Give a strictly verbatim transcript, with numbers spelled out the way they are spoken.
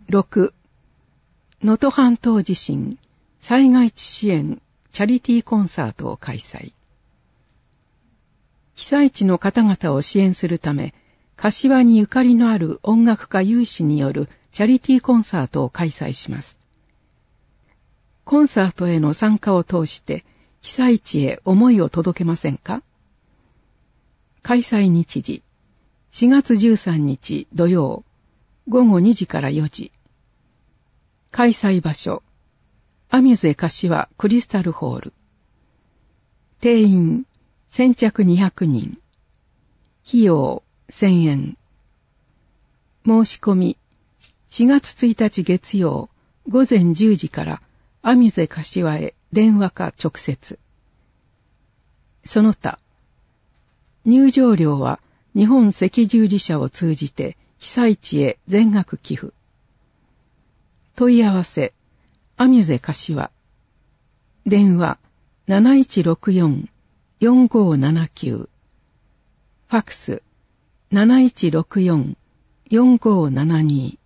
ろく. 能登半島地震災害地支援チャリティーコンサートを開催。被災地の方々を支援するため、柏にゆかりのある音楽家有志によるチャリティーコンサートを開催します。コンサートへの参加を通して被災地へ思いを届けませんか？開催日時、しがつじゅうさんにち土曜、ごごにじからよじ。開催場所、アミュゼ柏クリスタルホール。定員、先着にひゃくにん。費用、せんえん。申し込み、しがつついたち月曜、ごぜんじゅうじからアミュゼ柏へ電話か直接。その他、入場料は日本赤十字社を通じて被災地へ全額寄付。問い合わせ、アミュゼ柏。電話、なないちろくよん よんごななきゅう。ファクス、なないちろくよん よんごななに。